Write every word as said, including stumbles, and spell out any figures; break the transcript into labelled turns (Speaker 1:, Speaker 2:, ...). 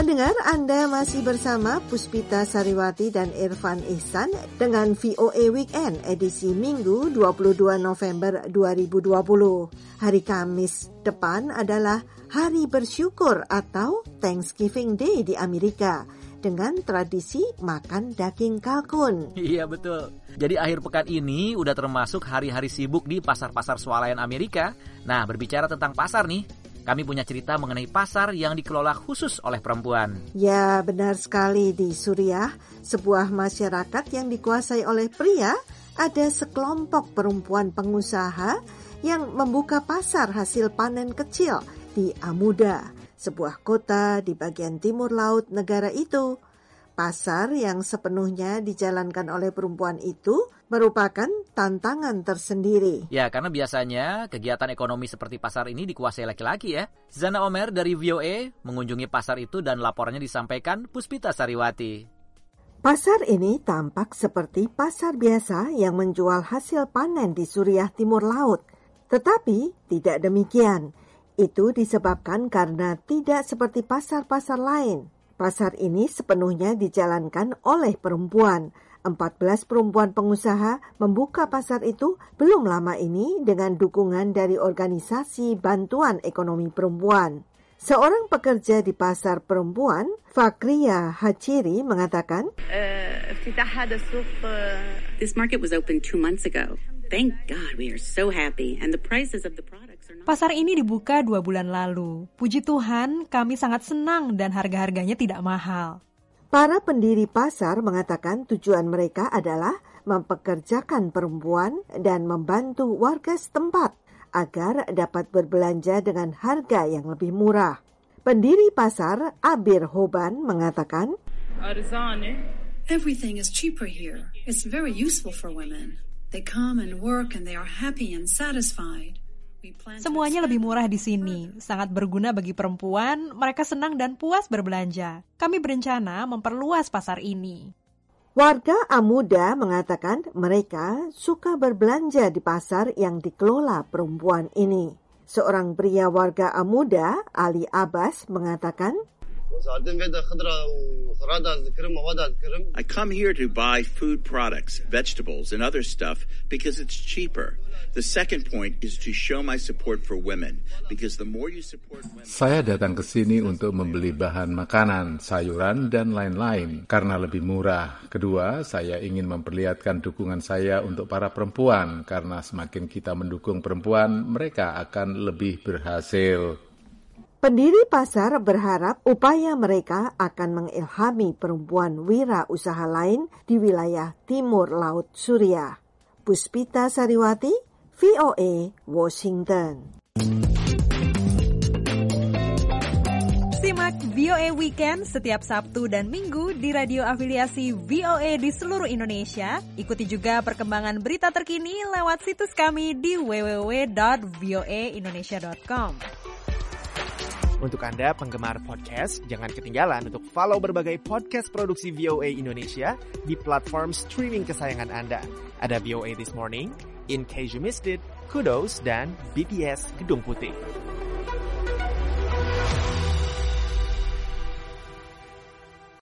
Speaker 1: Pendengar, Anda masih bersama Puspita Sariwati dan Irfan Ihsan dengan V O A Weekend edisi Minggu dua puluh dua November dua ribu dua puluh. Hari Kamis depan adalah Hari Bersyukur atau Thanksgiving Day di Amerika dengan tradisi makan daging kalkun.
Speaker 2: Iya betul. Jadi akhir pekan ini udah termasuk hari-hari sibuk di pasar-pasar swalayan Amerika. Nah, berbicara tentang pasar nih, kami punya cerita mengenai pasar yang dikelola khusus oleh perempuan.
Speaker 1: Ya, benar sekali. Di Suriah, sebuah masyarakat yang dikuasai oleh pria, ada sekelompok perempuan pengusaha yang membuka pasar hasil panen kecil di Amuda, sebuah kota di bagian timur laut negara itu. Pasar yang sepenuhnya dijalankan oleh perempuan itu merupakan tantangan tersendiri.
Speaker 2: Ya, karena biasanya kegiatan ekonomi seperti pasar ini dikuasai laki-laki ya. Zana Omer dari V O A mengunjungi pasar itu dan laporannya disampaikan Puspita Sariwati.
Speaker 1: Pasar ini tampak seperti pasar biasa yang menjual hasil panen di Suriah Timur Laut. Tetapi tidak demikian. Itu disebabkan karena tidak seperti pasar-pasar lain. Pasar ini sepenuhnya dijalankan oleh perempuan. empat belas perempuan pengusaha membuka pasar itu belum lama ini dengan dukungan dari organisasi bantuan ekonomi perempuan. Seorang pekerja di pasar perempuan, Fakria Hachiri, mengatakan,
Speaker 3: This market was open two months ago. Thank God we are so happy and the prices of the products are not...
Speaker 4: Pasar ini dibuka dua bulan lalu. Puji Tuhan, kami sangat senang dan harga-harganya tidak mahal.
Speaker 1: Para pendiri pasar mengatakan tujuan mereka adalah mempekerjakan perempuan dan membantu warga setempat agar dapat berbelanja dengan harga yang lebih murah. Pendiri pasar, Abir Hoban, mengatakan,
Speaker 5: Everything is cheaper here. It's very useful for women. They come and work and they are happy and satisfied.
Speaker 4: Semuanya lebih murah di sini, sangat berguna bagi perempuan, mereka senang dan puas berbelanja. Kami berencana memperluas pasar ini.
Speaker 1: Warga Amuda mengatakan mereka suka berbelanja di pasar yang dikelola perempuan ini. Seorang pria warga Amuda, Ali Abbas, mengatakan,
Speaker 6: I come here to buy food products, vegetables, and other stuff because it's cheaper. The second point is to show my support for women because the more you support women...
Speaker 7: Saya datang ke sini untuk membeli bahan makanan, sayuran, dan lain-lain karena lebih murah. Kedua, saya ingin memperlihatkan dukungan saya untuk para perempuan karena semakin kita mendukung perempuan, mereka akan lebih berhasil.
Speaker 1: Pendiri pasar berharap upaya mereka akan mengilhami perempuan wira usaha lain di wilayah timur laut Suriah. Puspita Sariwati, V O A, Washington.
Speaker 4: Simak V O A Weekend setiap Sabtu dan Minggu di radio afiliasi V O A di seluruh Indonesia. Ikuti juga perkembangan berita terkini lewat situs kami di w w w dot voa indonesia dot com.
Speaker 8: Untuk Anda penggemar podcast, jangan ketinggalan untuk follow berbagai podcast produksi V O A Indonesia di platform streaming kesayangan Anda. Ada V O A This Morning, In Case You Missed It, Kudos, dan B T S Gedung Putih.